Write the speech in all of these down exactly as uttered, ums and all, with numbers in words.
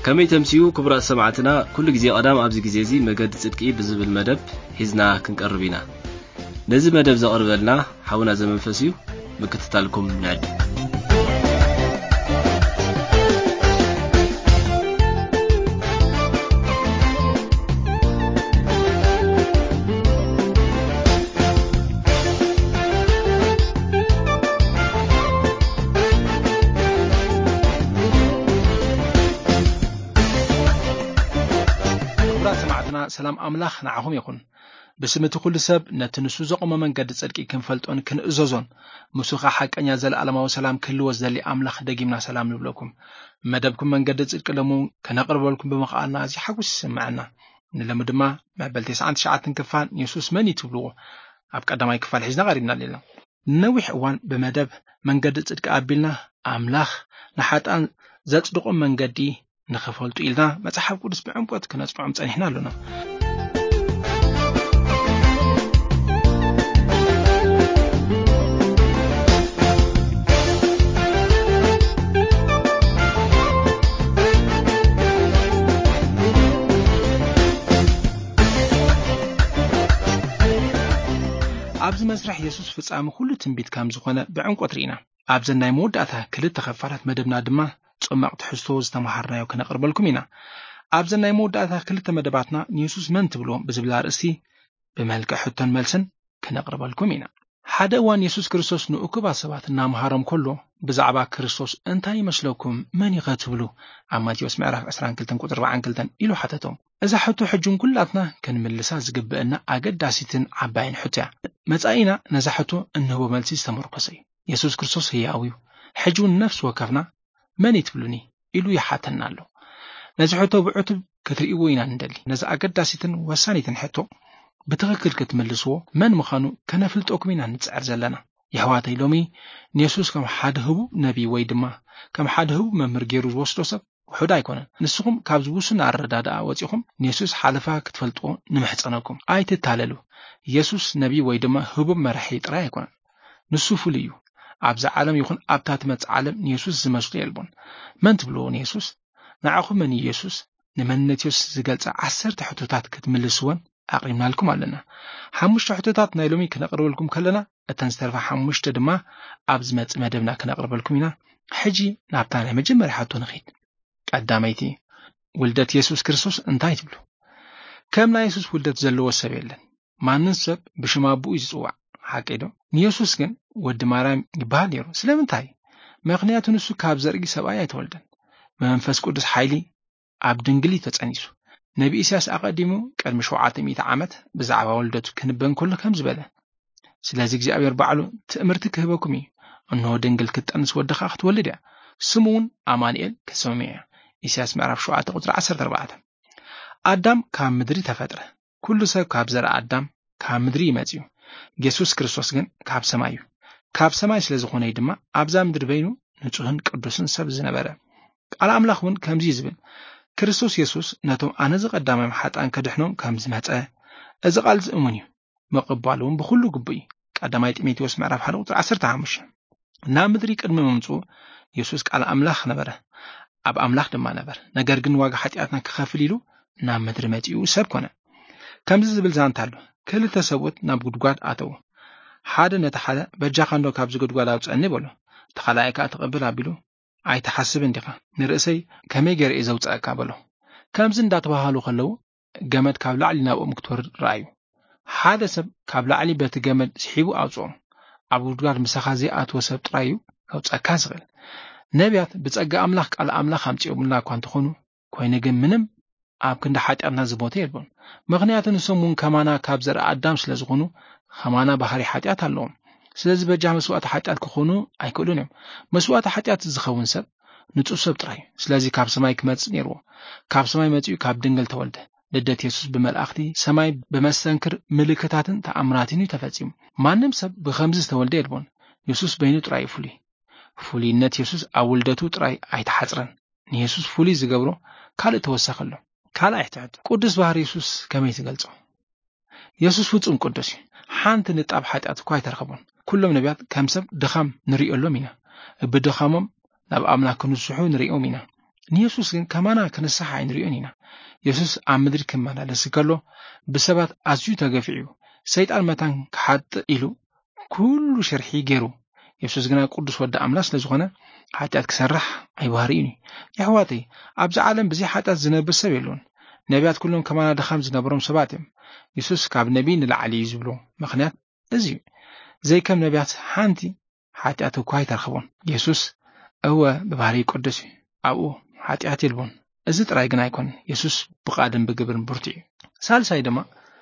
كمي تمسيو كبرى سمعتنا كل جزي قدام أبز جزيزي مجد صدقي بزب المدب حزنا كنقربينا نزي مدب زقرب لنا حاونا زمن فسيو بكتتالكم نعد سلام أملاخ نعهم يكون بسمة كل سب نتنسو زقم من قد تصدقي كنفلتون كن أزوزون مسوخة حق أن يزال ألم وسلام كل وزدلي أملاخ دقيمنا سلام لبلوكم مدبكم من قد تصدق لمو كنقرب لكم بمقالنا زي حقوس سمعنا نلم دما معبل تسعة شعات كفان يسوس مني تبلوه أبقى دما يكفال حزنا غريبنا لله نوح وان بمدب من قد تصدق قابلنا أملاخ نحات أن زتصدقون من قدي نخفلتو إلنا ما تحب قدس بعمبوت كنا تفعم تانيحنا لنا أبز مسرح يسوس فصام كل تنبيت كام زخونه بعمق رينا أبز ناي موداتا كل تخفرات مدبنا دما صمق تحسو ዝተማሃርናዮ ከነቅርበልኩም ኢና ኣብዚ ናይ መወዳእታ ክልተ መደባትና ንየሱስ መን ትብሎ ብዝብል ኣርእስቲ ብመልክዕ ሕቶን መልስን ከነቅርበልኩም ኢና ሓደ እዋን የሱስ ክርስቶስ ንኡኩባ ሰባት እናምሃሮም ከሎ ብዛዕባ ክርስቶስ እንታይ ይመስለኩም መን ኢኸ ትብሉ ኣብ ማቴዎስ ምዕራፍ عشرة وعشرين ቁጥር أربعة وعشرين ኢሉ ሓተቶም እዛ ሕቶ ሕጁን ኩላትና ክንምልሳ ዝግብአና ኣገዳሲትን ዓባይን ሕቶ እያ መጻኢና ነዛ ሕቶ እንህቦ መልሲ ዝተመርኮሰ እዩ የሱስ ክርስቶስ ህያው እዩ ሕጁን ነፍስ ወከፍና من يتبلوني إلو يحاتنا له نزحته بعتب كتريقو إنا ندلي نزع قداسيتن وسانيتن حتو بتغكل كتملسو من مخانو كنفلت أكمينا نتسعر زلنا يهواتي لومي نيسوس كم حد هبو نبي ويدما كم حد هبو ممر جيروز وصلوسب وحدا يكون نسخم كابزوسن الردادا واتيخم نيسوس حالفا كتفلتو نمحصناكم آيت تاللو يسوس نبي ويدما هبو مرحيط را يكون نسوفو ليو أبز عالم يكون أبتات مت عالم يسوس زمشق يلبون من تبلون يسوس نعاقب من يسوس نمن نتيوس زجلت عسر تحتوتات كتملسون أقيمنا لكم علنا حمش تحتوتات نايلومي كنقرب لكم كلنا التنسترف حمش تدما أبز مت مدبنا كنقرب لكم هنا حجي نعبتنا مجمع حتى نخيد قداميتي ولدت يسوس كريستوس انتهي تبلو كمنا يسوس ولدت زلوا السبيل ما ننسب بشمابو يزوع حقيدو نيسوس كن ود مارام يبال يرو سلامنتاي مغنياتو نسو كاب زرقي سبايا يتولدن منفس قدس حيلي عبد انجلي تتصنيسو نبي إسياس أقدمو قدم شوعات مئة عامت بزعبا ولدتو كنبن كل كم زبالة سلازي እግዚአብሔር بعلو تأمرتك هبكمي انه دنجل كتأنس ودخا تولد سمون أمانيل كسمية إسياس معرف شوعات قدر عشر أربعة آدم كام مدري تفتره كل سب كاب زرع آدم كام مدري يمزيو يسوس كريستوس ግን ካብ ሰማይ እዩ ካብ ሰማይ ስለ ዝኾነ ድማ ኣብዛ ምድር በይኑ ንጹህን ቅዱስን ሰብ ዝነበረ ቃል ኣምላኽ እውን ከምዚ ዝብል ክርስቶስ ኢየሱስ ነቶም ኣነ ዝቀዳማይ ሓጣን ከድሕኖም ከም ዝመፀ እዚ ቃል ዝእሙን እዩ መቕባሉን ብኩሉ ግቡእ ቀዳማይ ጢሞቴዎስ ምዕራፍ واحد ቁጥር عشرة وخمسة ናብ ምድሪ ቅድሚ መምጽኡ ኢየሱስ ቃል ኣምላኽ ነበረ ኣብ ኣምላኽ ድማ ነበር ነገር ግን ዋጋ ሓጢኣትና ክኸፍል ኢሉ ናብ ምድሪ መጺኡ ሰብ ኮነ ከምዚ ዝብል ዛንታ ኣሎ كل تسوت ناب قدقات آتو حدا نتحدا بجاخندو كابز قدقات آتو أني بولو تخلايك أتقبل عبيلو أي تحسب اندقا نرأسي كميجر إزاوت أكابلو كامزن دات بحالو خلو جمد كابل علي ناب مكتور رأيو حدا سب كابل علي بيت جمد سحيبو آتو أبو قدقات مسخازي آتو سبت رأيو أو تأكاسغل نبيات بتأجا أملاك على أملاك خمتي أملاك وانتو خونو كوينجم منم أب كندا حاجة أنا زبوتي يلبون مغنيات نسمون كمانا كابزر أدم سلزخونو خمانا بحري حاجات اللهم سلز بجاه مسوات حاجات كخونو أي كلونهم مسوات حاجات زخون سب نتصب تراي سلزي كاب سماي كمتس نيرو كاب سماي متيو كاب دنجل تولد لدت يسوس بملأختي سماي بمستنكر ملكتاتن تأمراتين تفاتيم ما نمسب بخمس تولد يلبون يسوس بينو تراي فولي فولي نت يسوس أولدتو تراي أي تحزرن يسوس فولي زجبرو كله توسخله كلا احتاج قدس بحر يسوس كما يتقلصو يسوس فصم قدس حانت نطاب حاجات كوي ترخبون كلهم نبيات كمسب دخم نريو له مينا بدخمم ناب املاك نسحو نريو مينا ንየሱስ ግን ከማና ከንስሐ አይንሪዮን ኢና ኢየሱስ ኣብ ምድሪ ክመላለስ ከሎ ብሰባት ኣዝዩ ተገፊዑ ሰይጣን መታን ክሓጥ ኢሉ ኩሉ ሸርሒ ገይሩ ኢየሱስ ግን ቅዱስ ወዲ ኣምላክ ስለዝኾነ ኃጢአት ክሰርሕ ኣይባህሪኒ ይሕዋተይ ኣብዚ ዓለም ብዙሕ ኃጢአት ዝነብር ሰብ የለን ነቢያት ኩሎም ከማና ደኻም ዝነበሮም ሰባት እዮም ኢየሱስ ካብ ነቢይ ንላዕሊ እዩ ዝብሎ ምክንያት እዚ ዘይከም ነቢያት ሓንቲ ኃጢአት እኳ ኣይተረኽቦን ኢየሱስ እወ ብባህሪ ቅዱስ ኣብኡ ኃጢአት የልቦን እዚ ጥራይ ግን ኣይኮን ኢየሱስ ብቃድን ብግብርን ብርቱዕ እዩ ሳልሳይ ድማ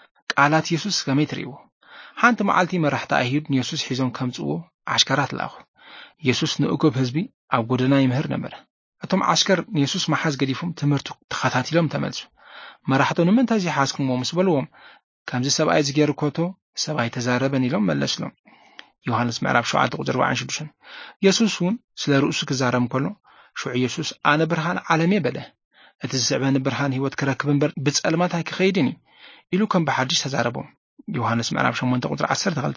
ቃላት ኢየሱስ ከመይ ትርእይዎ ሓንቲ መዓልቲ መራሕቲ ኣይሁድ ኢየሱስ ሒዞም ከምጽዎ ዓሽከራት ለኣኹ ኢየሱስ ንእኩብ ህዝቢ ኣብ ጎደና ይምህር ነበር እቶም ዓሽከር ኢየሱስ ማሓዝ ገዲፎም ትምህርቱ ተኸታቲሎም ተመልሱ መራሕቶም ንምንታይ ዝሓስክምዎ ምስ በልዎም ከምዚ ሰብኣይ ዝገይሩ ኮቶ ሰብኣይ ተዛረበን ኢሎም መለስሎም ዮሐንስ ምዕራፍ ሸውዓተ ቁጥር ኣርባዕን ሽዱሽተን ኢየሱስ እውን ስለ ርእሱ ክዛረብ ከሎ ሽዑ ኢየሱስ ኣነ ብርሃን ዓለም በለ እቲ ዝስዕበኒ ብርሃን ህይወት ክረክብ እምበር ብጸልማት ኣይክኸይድን ኢሉ ከም ብሓድሽ ተዛረቦም ዮሐንስ ምዕራፍ ሸሞንተ ቁጥር ዓሰርተ ክልተ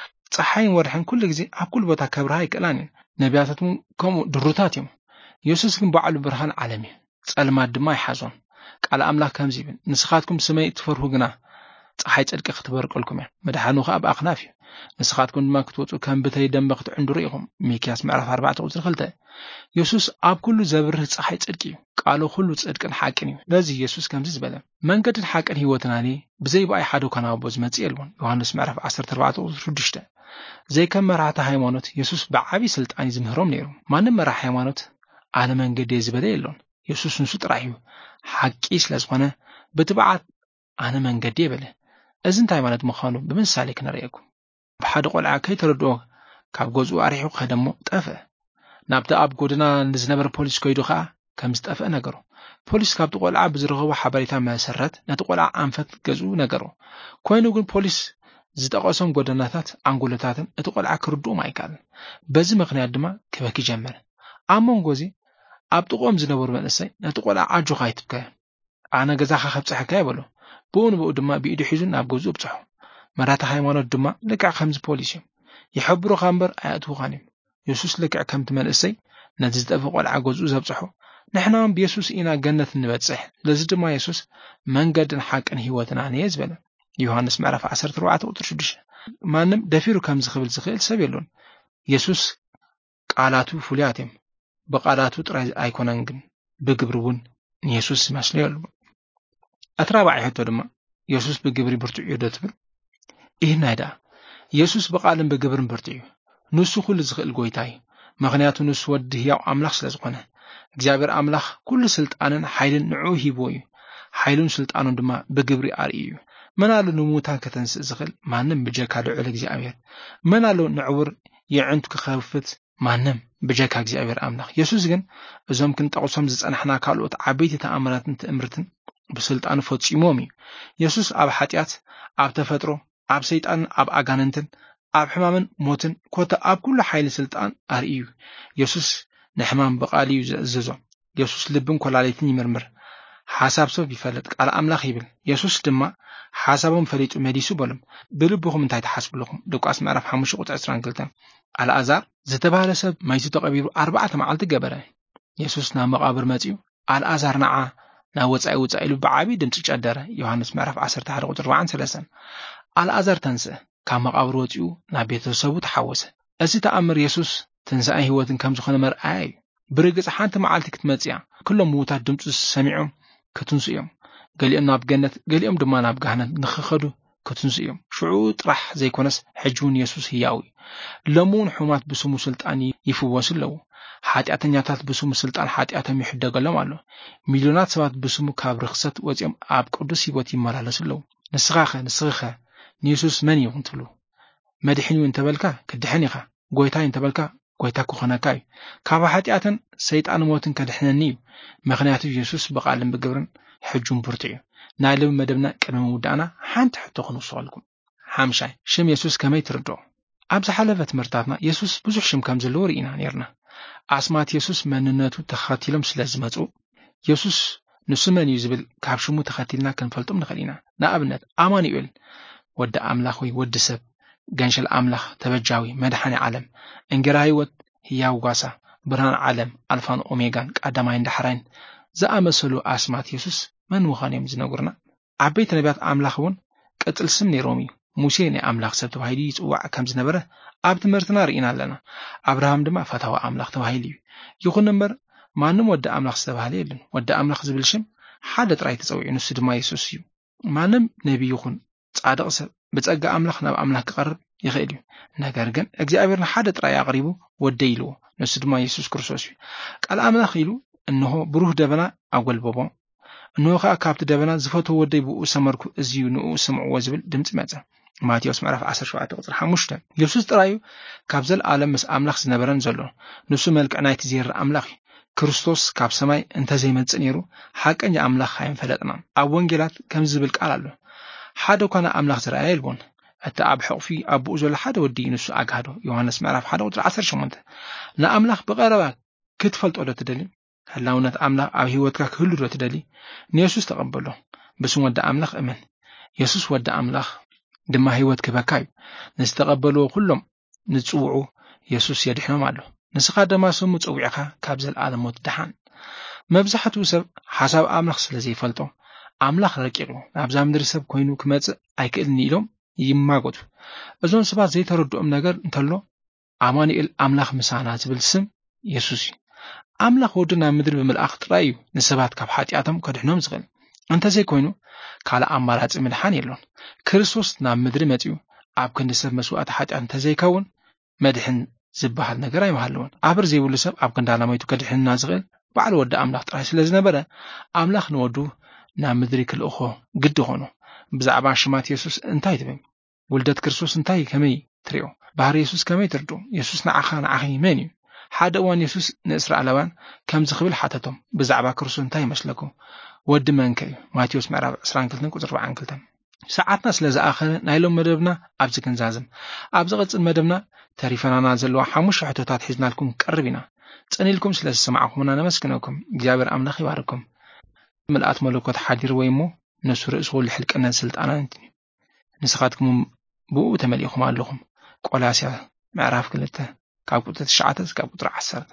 ፀሓይን ወርሕን ኩሉ ግዜ ኣብ ኩሉ ቦታ ከብርሃ ይክእላን ነቢያትን ከምኡ ድሩታት እዮም ኢየሱስ ግን ባዕሉ ብርሃን ዓለም እዩ ጸልማት ድማ ይሓዞን ቃል ኣምላክ ከምዚ ይብል ንስኻትኩም ስመይ ትፈርሁ ግና ፀሓይ ጽድቂ ክትበርቀልኩም እያ መድሓኑ ከዓ ኣብ ኣኽናፍ እዩ ንስኻትኩም ድማ ክትወፁ ከም ብተይ ደንበ ክትዕንድሩ ኢኹም ሚክያስ ምዕራፍ ኣርባዕተ ቁጥር ክልተ ኢየሱስ ኣብ ኩሉ ዘብርህ ፀሓይ ጽድቂ እዩ ቃሉ ኩሉ ጽድቅን ሓቅን እዩ ለዚ ኢየሱስ ከምዚ ዝበለ መንገድን ሓቅን ህይወትን ኣነ ብዘይ በኣይ ሓደ ኮና ኣቦ ዝመጽእ የልዎን ዮሐንስ ምዕራፍ ዓሰርተ ኣርባዕተ ቁጥር ሽዱሽተ ዘይከም መራሕቲ ሃይማኖት ኢየሱስ ብዓቢ ስልጣን ዝምህሮም ነይሩ ማንም መራሒ ሃይማኖት ኣነ መንገዲ ዝበለ የለን ኢየሱስ ንሱ ጥራይ እዩ ሓቂ ስለዝኾነ ብትብዓት ኣነ መንገዲ ይበለ እዚ እንታይ ማለት ምዃኑ ብምሳሌ ክነርእየኩም ብሓደ ቆልዓ ከይተረድኦ ካብ ገዝኡ ኣሪሑ ከደሞ ጠፈ ናብቲ ኣብ ጎደና ንዝነበረ ፖሊስ ከይዱ ከዓ ከም ዝጠፍአ ነገሩ ፖሊስ ካብቲ ቆልዓ ብዝረኸቦ ሓበሬታ መሰረት ነቲ ቆልዓ ኣንፈት ገዝኡ ነገሩ ኮይኑ ግን ፖሊስ ዝጠቐሶም ጎደናታት ኣንጎሎታትን እቲ ቆልዓ ክርድኦም ኣይከኣልን በዚ ምክንያት ድማ ክበኪ ጀመረ ኣብ መንጎዚ ኣብ ጥቆም ዝነበሩ መንእሰይ ነቲ ቆልዓ ኣጆኻ ይትብከ ኣነ ገዛኻ ከብፅሐካ ይበሎ ብኡን ብኡ ድማ ብኢዱ ሒዙ ናብ ገዝኡ ብፅሖ መራሕቲ ሃይማኖት ድማ ልክዕ ከምዚ ፖሊስ እዮም ይሕብሩኻ እምበር ኣየእትዉኻን እዮም ኢየሱስ ልክዕ ከምቲ መንእሰይ ነቲ ዝጠፍአ ቆልዓ ገዝኡ ዘብፅሖ ንሕና እውን ብኢየሱስ ኢና ገነት እንበፅሕ ስለዚ ድማ ኢየሱስ መንገድን ሓቅን ህይወትን ኣነ እየ ዝበለ ዮሐንስ ምዕራፍ ዓሰርተ ኣርባዕተ ቁጥር ሽዱሽተ ማንም ደፊሩ ከምዚ ክብል ዝኽእል ሰብ የለን ኢየሱስ ቃላቱ ፍሉያት እዮም ብቃላቱ ጥራይ ኣይኮነን ግን ብግብሪ እውን ኢየሱስ ይመስሎ የሉ እቲ ራብዓይ ሕቶ ድማ ኢየሱስ ብግብሪ ብርቱዕ እዩ ዶ ትብል ይህና ዳ ኢየሱስ ብቃልን ብግብርን ብርቱዕ እዩ ንሱ ኩሉ ዝኽእል ጎይታ እዩ ምክንያቱ ንሱ ወዲ ህያው ኣምላኽ ስለ ዝኾነ እግዚአብሔር ኣምላኽ ኩሉ ስልጣንን ሓይልን ንዑ ሂብዎ እዩ ሓይሉን ስልጣኑን ድማ ብግብሪ ኣርእዩ እዩ መናሉ ንሙታን ከተንስእ ዝኽእል ማንም ብጀካ ልዑል እግዚአብሔር መናሉ ንዕውር የዕንቱ ክኸፍት ማንም ብጀካ እግዚአብሔር ኣምላኽ ኢየሱስ ግን እዞም ክንጠቕሶም ዝጸናሕና ካልኦት ዓበይቲ ተኣምራትን ትእምርትን ብስልጣኑ ፈጺሞም እዩ ኢየሱስ ኣብ ኃጢአት ኣብ ተፈጥሮ ኣብ ሰይጣን ኣብ ኣጋንንትን ኣብ ሕማምን ሞትን ኮተ ኣብ ኩሉ ሓይሊ ስልጣን ኣርእዩ ኢየሱስ ንሕማም በቃሊ እዩ ዝእዘዞ ኢየሱስ ልብን ኮላሊትን ይምርምር ሓሳብ ሰብ ይፈልጥ ቃል ኣምላኽ ይብል ኢየሱስ ድማ ሓሳቦም ፈሊጡ መዲሱ በሎም ብልብኹም እንታይ ተሓስብልኩም ሉቃስ ምዕራፍ ሓሙሽተ ቁጥር ዕስራን ክልተ ኣልዓዛር ዝተባህለ ሰብ ማይቱ ተቐቢሩ ኣርባዕተ መዓልቲ ገበረ ኢየሱስ ናብ መቃብር መጺኡ ኣልዓዛር ነዓ ናብ ወጻኢ ውጻኢ ኢሉ ብዓቢ ድምፂ ጨደረ ዮሐንስ ምዕራፍ ዓሰርተ ሓደ ቁጥር ኣርባዕን ሰለስተን ኣልዓዛር ተንስአ ካብ መቃብር ወፂኡ ናብ ቤተሰቡ ተሓወሰ እዚ ተኣምር ኢየሱስ ትንሣኤ ህይወትን ከም ዝኾነ መርኣያ እዩ ብርግጽ ሓንቲ መዓልቲ ክትመጽያ ኩሎም ምዉታት ድምፁ ሰሚዖም ክትንሱ እዮም ገሊኦም ናብ ገነት ገሊኦም ድማ ናብ ገሃነም ንኽኸዱ ክትንሱ እዮም ሽዑ ጥራሕ ዘይኮነስ ሕጂውን ኢየሱስ ህያው እዩ ሎሙን ሕሙማት ብስሙ ስልጣን ይፍወሱ ኣለዉ ኃጢአተኛታት ብስሙ ስልጣን ኃጢአቶም ይሕደገሎም ኣሎ ሚልዮናት ሰባት ብስሙ ካብ ርክሰት ወፂኦም ኣብ ቅዱስ ህይወት ይመላለሱ ኣለዉ ንስኻኸ ንስኽኸ ንኢየሱስ መን ይኹን ትብሉ መድሕን እዩ እንተበልካ ክድሕን ኢኻ ጎይታ እዩ እንተበልካ ጎይታ ክኾነካ እዩ ካብ ኃጢአትን ሰይጣን ሞትን ከድሕነኒ እዩ ምክንያቱ ኢየሱስ ብቃልን ብግብርን ሕጁን ብርቱዕ እዩ ናይ ልብ መደብና ቅድሚ ምውዳእና ሓንቲ ሕቶ ክንውስኸልኩም ሓምሻይ ሽም ኢየሱስ ከመይ ትርድኦ ኣብ ዝሓለፈ ትምህርታትና ኢየሱስ ብዙሕ ሽም ከም ዘለዎ ርኢና ነርና ኣስማት ኢየሱስ መንነቱ ተኸቲሎም ስለ ዝመፁ ኢየሱስ ንሱ መን እዩ ዝብል ካብ ሽሙ ተኸቲልና ክንፈልጦም ንኽእል ኢና ንኣብነት ኣማኑኤል ወዲ ኣምላኽ ወይ ወዲ ሰብ ገንሸል ኣምላኽ ተበጃዊ መድሓኒ ዓለም እንጀራ ህይወት ህያው ጓሳ ብርሃን ዓለም ኣልፋን ኦሜጋን ቀዳማይን ዳሕራይን ዝኣመሰሉ ኣስማት ኢየሱስ መን ምዃኖም ዝነግሩና ዓበይቲ ነቢያት ኣምላኽ እውን ቅጽል ስም ነይሮም እዩ ሙሴ ናይ ኣምላኽ ሰብ ተባሂሉ ይጽዋዕ ከም ዝነበረ ኣብ ትምህርትና ርኢና ኣለና አብርሃም ድማ ፈታዊ ኣምላኽ ተባሂሉ እዩ ይኹን እምበር ማንም ወዲ ኣምላኽ ዝተባህለ የለን ወዲ ኣምላኽ ዝብል ሽም ሓደ ጥራይ ተጸዊዑ ንሱ ድማ ኢየሱስ እዩ ማንም ነቢይ ይኹን ጻድቕ ሰብ ብጸጋ ኣምላኽ ናብ ኣምላኽ ክቐርብ ይኽእል እዩ ነገር ግን እግዚአብሔር ሓደ ጥራይ አቅሪቡ ወደ ኢልዎ ንሱ ድማ ኢየሱስ ክርስቶስ እዩ ቃል ኣምላኽ ኢሉ እነሆ ብሩህ ደበና ኣጎልበቦ እነሆ ከዓ ካብቲ ደበና ዝፈትዎ ወደይ ብኡ ሰመርኩ እዚዩ ንኡ ስምዕዎ ዝብል ድምፂ መጸ ማቴዎስ ምዕራፍ ዓሰርተ ሸውዓተ ቁጽሪ ሓሙሽተ ኢየሱስ ጥራዩ ካብ ዘለዓለም ምስ ኣምላኽ ዝነበረን ዘሎ ንሱ መልክዕ ናይቲ ዘየር ኣምላኽ ክርስቶስ ካብ ሰማይ እንተዘይመጽእ ነይሩ ሓቀኛ ኣምላኽ ኣይንፈለጥና ኣብ ወንጌላት ከም ዝብል ቃል ኣሎ ሓደ ኮነ ኣምላኽ ዝረአየ የልቦን እቲ ኣብ ሕቕፊ ኣቦኡ ዘሎ ሓደ ወዲ ንሱ ኣጋዶ ዮሐንስ ምዕራፍ ሓደ ቁጽሪ ዓሰርተ ሸሞንተ ንኣምላኽ ብቐረባ ክትፈልጦ ዶ ትደሊ ህላውነት ኣምላኽ ኣብ ህይወትካ ክህሉ ዶ ትደሊ ንኢየሱስ ተቐበሎ ብስም ወዲ ኣምላኽ እመን ኢየሱስ ወዲ ኣምላኽ ድማ ህይወት ክበካ እዩ ንዝተቐበልዎ ኩሎም ንጽውዑ ኢየሱስ የድሕኖም ኣሎ ንስኻ ድማ ስሙ ጽውዕኻ ካብ ዘለዓለም ሞት ድሓን መብዛሕትኡ ሰብ ሓሳብ ኣምላኽ ስለ ዘይፈልጦ ኣምላኽ ረቂቑ ናብዛ ምድሪ ሰብ ኮይኑ ክመጽእ ኣይክእልኒ ኢሎም ይማጎቱ እዞም ሰባት ዘይተረድኦም ነገር እንተሎ ኣማኑኤል ኣምላኽ ምሳና ዝብል ስም ኢየሱስ እዩ ኣምላኽ ወዱ ናብ ምድሪ ብምልኣኽ ጥራይ እዩ ንሰባት ካብ ሓጢኣቶም ከድሕኖም ዝኽእል እንተዘይ ኮይኑ ካልእ ኣማራጺ ምድሓን የሎን ክርስቶስ ናብ ምድሪ መጺኡ ኣብ ክንዲ ሰብ መስዋዕቲ ሓጢኣት እንተዘይከውን መድሕን ዝበሃል ነገር ኣይመሃለዎን ኣብር ዘይብሉ ሰብ ኣብ ክንዲ ኣላማይቱ ከድሕንና ዝኽእል ባዕሉ ወዲ ኣምላኽ ጥራይ ስለ ዝነበረ ኣምላኽ ንወዱ ናብ ምድሪ ክልእኾ ግዲ ኾኑ ብዛዕባ ሽማት ኢየሱስ እንታይ ትብል ውልደት ክርስቶስ እንታይ ከመይ ትሪኦ ባህሪ ኢየሱስ ከመይ ትርዱ ኢየሱስ ንዓኻ ንዓኺ መን እዩ ሓደ እዋን ኢየሱስ ንእስራኤላውያን ከም ዝኽብል ሓተቶም ብዛዕባ ክርስቶስ እንታይ ይመስለኩም ወዲ መንከ እዩ ማቴዎስ ምዕራፍ ዓሰርተ ክልተ ቁጽሪ ኣርባዕተ ክልተ ሰዓትና ስለ ዝኣኸረ ናይ ሎም መደብና ኣብ ዝግንዛዝም ኣብ ዝቐጽል መደብና ተሪፈናና ዘለዋ ሓሙሽተ ሕቶታት ሒዝናልኩም ቀርብ ኢና ጸኒልኩም ስለ ዝሰማዕኹምና ነመስግነኩም እግዚአብሔር ኣምላኽ ይባርኩም ምልኣት መለኮት ሓዲር ወይ እሞ ነሱ ርእሱ ኩሉ ሕልቅነት ስልጣናን ንስኻትኩም ብኡ ተመሊእኹም ኣለኹም ቆላስያ ምዕራፍ ክልተ ካብ ቁጥሪ ትሽዓተ እስካብ ቁጥሪ ዓሰርተ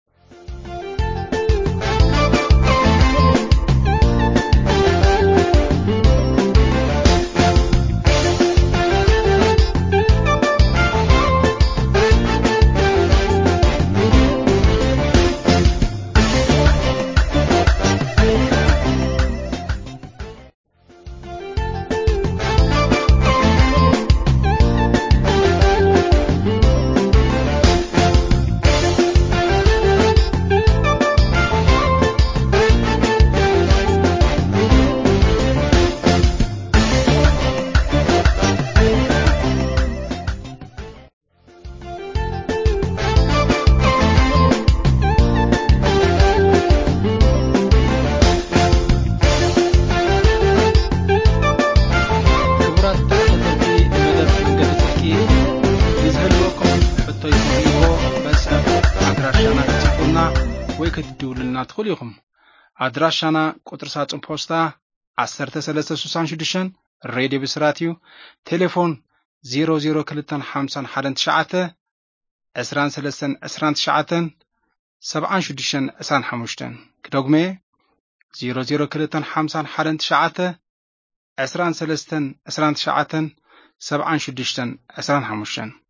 ወይ ክትድውሉልና ትኽእሉ ኢኹም ኣድራሻና ቁጥር ሳጥን ፖስታ ዓሰርተ ሰለስተ ስሳን ሽዱሽተ ሬድዮ ብስራት እዩ ቴሌፎን ዜሮ ዜሮ ክልተ ሓምሳ ሓደ ትሽዓተ ዕስራን ሰለስተን ዕስራን ትሽዓተን ሰብዓን ሽዱሽተን ዕስራን ሓሙሽተ ክደግሜ ዜሮ ዜሮ ክልተ ሓምሳ ሓደ ትሽዓተ ዕስራን ሰለስተን ዕስራን ትሽዓተን ሰብዓን ሽዱሽተን ዕስራን ሓሙሽተ